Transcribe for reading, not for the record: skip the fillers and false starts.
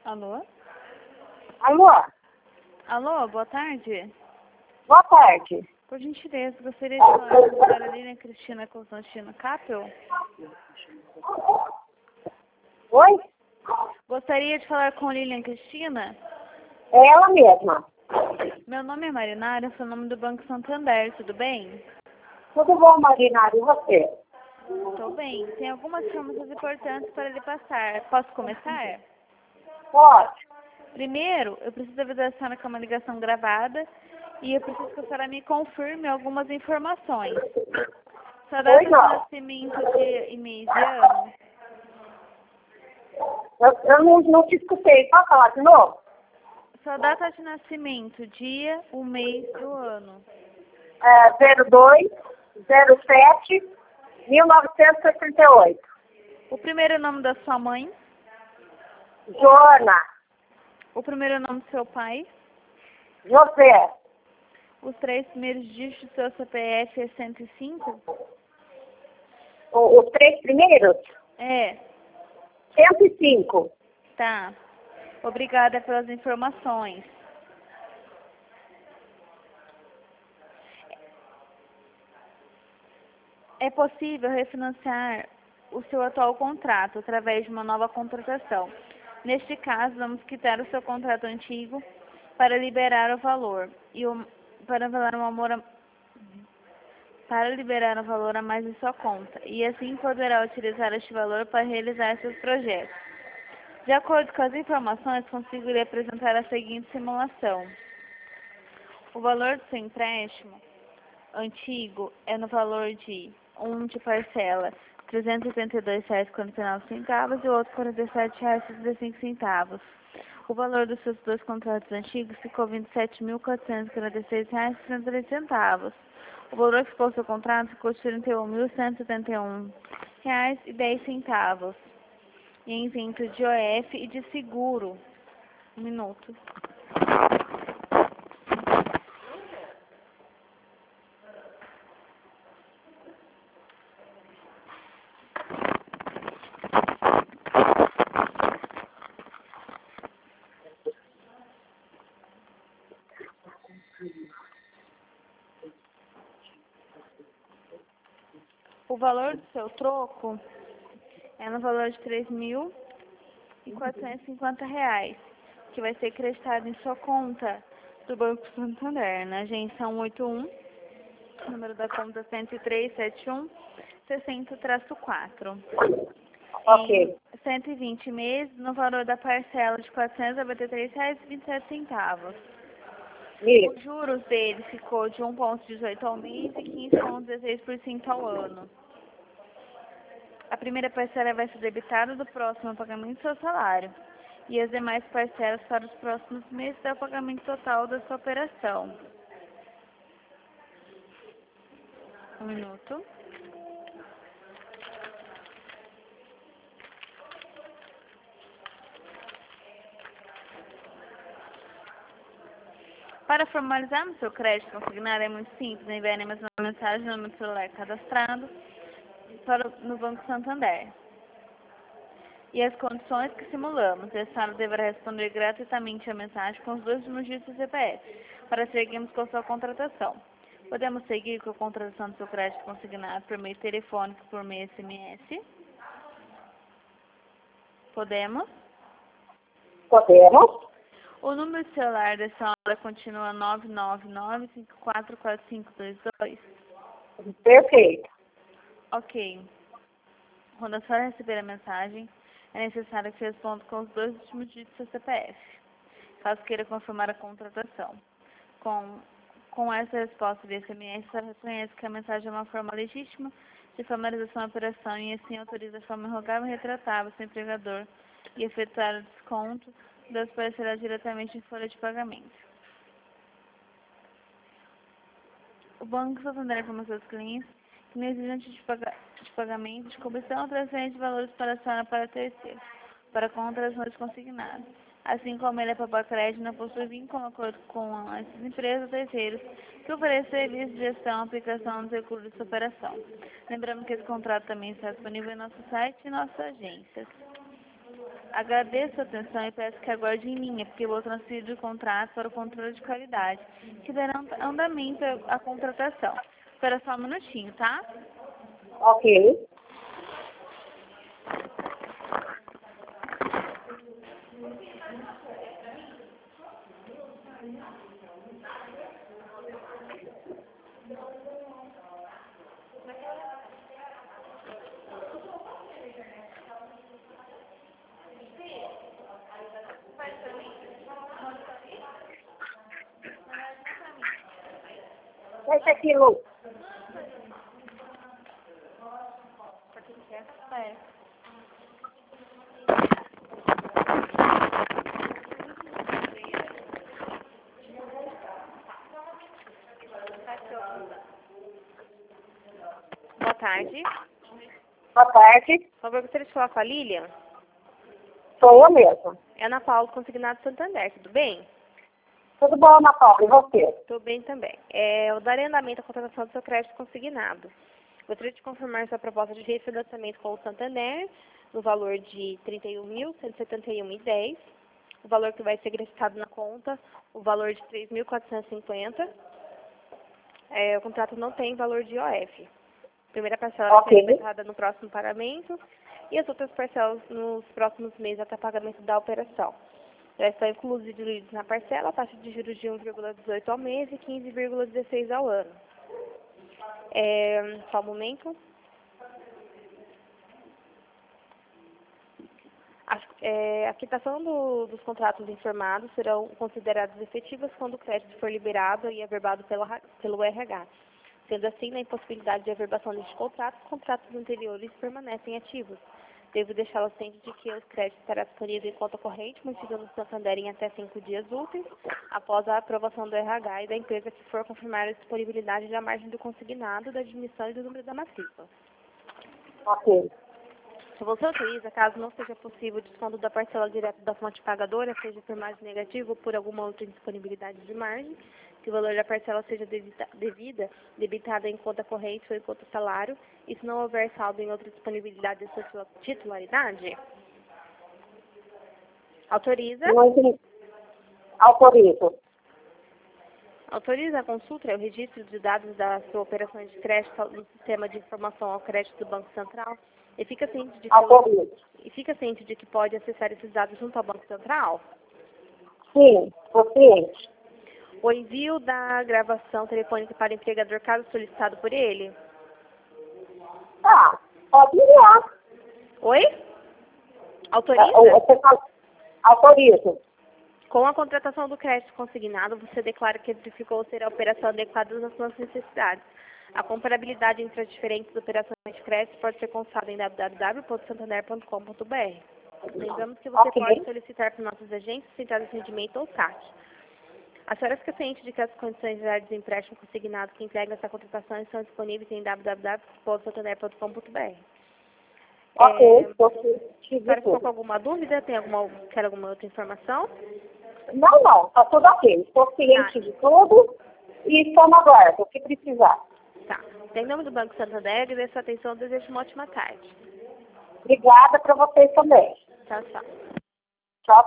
Alô? Alô? Alô, boa tarde. Boa tarde. Por gentileza, gostaria de falar com a senhora Lilian Cristina Constantino Capel? Oi? Gostaria de falar com Lilian Cristina? É ela mesma. Meu nome é Marinara, sou o nome do Banco Santander, tudo bem? Tudo bom, Marinara? E você? Estou bem. Tem algumas informações importantes para lhe passar. Posso começar? Pode. Primeiro, eu preciso avisar a senhora que é uma ligação gravada e eu preciso que a senhora me confirme algumas informações. Sua data de não. nascimento, dia e mês de ano. Eu não te escutei. Pode falar de novo? Sua data de nascimento, dia, o mês e o ano. 02 07 1968. O primeiro nome da sua mãe. Joana. O primeiro nome do seu pai. José. Os 3 primeiros dígitos do seu CPF é 105? Os 3 primeiros? É. 105. Tá. Obrigada pelas informações. É possível refinanciar o seu atual contrato através de uma nova contratação. Neste caso, vamos quitar o seu contrato antigo para liberar o valor para liberar o valor a mais em sua conta e assim poderá utilizar este valor para realizar seus projetos. De acordo com as informações, consigo lhe apresentar a seguinte simulação. O valor do seu empréstimo antigo é no valor de um de parcela R$ 382,49 e o outro R$ 47,65. O valor dos seus dois contratos antigos ficou R$ 27.446,33. O valor que ficou no seu contrato ficou de R$ 31.171,10. E em isento de OF e de seguro. Um minuto. O valor do seu troco é no valor de R$ 3.450, que vai ser creditado em sua conta do Banco Santander, na agência 181, número da conta 10371 60-4. Ok. Em 120 meses, no valor da parcela de R$ 493,27. Isso. Os juros dele ficou de 1,18 ao mês e 15,16% ao ano. A primeira parcela vai ser debitada do próximo pagamento do seu salário e as demais parcelas para os próximos meses é o pagamento total da sua operação. Um minuto. Para formalizarmos seu crédito consignado é muito simples, enviar a mesma mensagem no número do celular cadastrado no Banco Santander. E as condições que simulamos. O Estado deverá responder gratuitamente a mensagem com os 2 últimos dígitos do CPF para seguirmos com a sua contratação. Podemos seguir com a contratação do seu crédito consignado por meio telefônico e por meio SMS? Podemos? Podemos? O número de celular da senhora continua 999-544522? Perfeito. Ok. Quando a senhora receber a mensagem, é necessário que responda com os 2 últimos dígitos do seu CPF, caso queira confirmar a contratação. Com essa resposta de SMS, a senhora reconhece que a mensagem é uma forma legítima de formalização da operação e assim autoriza de forma irrogável e retratável seu empregador e efetuar o desconto das parcelas diretamente em folha de pagamento. O Banco Santander informa aos seus clientes que não exigente de pagamento de comissão ou transferência de valores para a senhora para terceiro, para contratações consignadas. Assim como ele é para crédito, não possui vínculo acordo com essas empresas ou terceiros que oferecem serviços de gestão e aplicação dos recursos dessa operação. Lembrando que esse contrato também está disponível em nosso site e nossas agências. Agradeço a atenção e peço que aguarde em linha, porque vou transferir o contrato para o controle de qualidade, que dará andamento à contratação. Espera só um minutinho, tá? Ok. Esse aqui, Lu. É. Boa tarde. Boa tarde. Por favor, gostaria de falar com a Lilian. Sou eu mesma. É Ana Paula, consignado Santander, tudo bem? Tudo bom, Ana Paula? E você? Tudo bem também. Eu darei andamento à contratação do seu crédito consignado. Gostaria de confirmar sua proposta de refinanciamento com o Santander no valor de R$ 31.171,10. O valor que vai ser acrescentado na conta, o valor de R$ 3.450. O contrato não tem valor de IOF. A primeira parcela vai ser libertada no próximo pagamento e as outras parcelas nos próximos meses até pagamento da operação. Já estão incluídos na parcela a taxa de juros de 1,18 ao mês e 15,16 ao ano. Só um momento. A quitação dos contratos informados serão consideradas efetivas quando o crédito for liberado e averbado pelo RH. Sendo assim, na impossibilidade de averbação deste contrato, os contratos anteriores permanecem ativos. Devo deixá-la ciente de que os créditos estarão disponíveis em conta corrente, mantida no Santander em até 5 dias úteis, após a aprovação do RH e da empresa que for confirmar a disponibilidade da margem do consignado, da admissão e do número da matrícula. Ok. Se você autoriza, caso não seja possível o desconto da parcela direta da fonte pagadora, seja por margem negativa ou por alguma outra indisponibilidade de margem, que o valor da parcela seja debitada em conta corrente ou em conta salário, e se não houver saldo em outra disponibilidade de sua titularidade, autoriza. Não entendi. Autorizo. Autoriza a consulta e o registro de dados da sua operação de crédito no sistema de informação ao crédito do Banco Central e fica ciente de que pode acessar esses dados junto ao Banco Central? Sim, estou ciente. O envio da gravação telefônica para o empregador, caso solicitado por ele? Tá, pode enviar. Oi? Autoriza? Autorizo. Com a contratação do crédito consignado, você declara que verificou ser a operação adequada às suas necessidades. A comparabilidade entre as diferentes operações de crédito pode ser consultada em www.santander.com.br. Lembramos que você pode solicitar para nossos agentes centrais de rendimento ou SAC. A senhora fica ciente de que as condições gerais de empréstimo consignado que integram essa contratação estão disponíveis em www.santander.com.br. Ok, A senhora ficou com alguma dúvida? Quer alguma outra informação? Não, está tudo ok. Estou ciente de tudo e estou no aguardo, o que precisar. Tá. Em nome do Banco Santander, agradeço a atenção e desejo uma ótima tarde. Obrigada para vocês também. Tchau, tchau.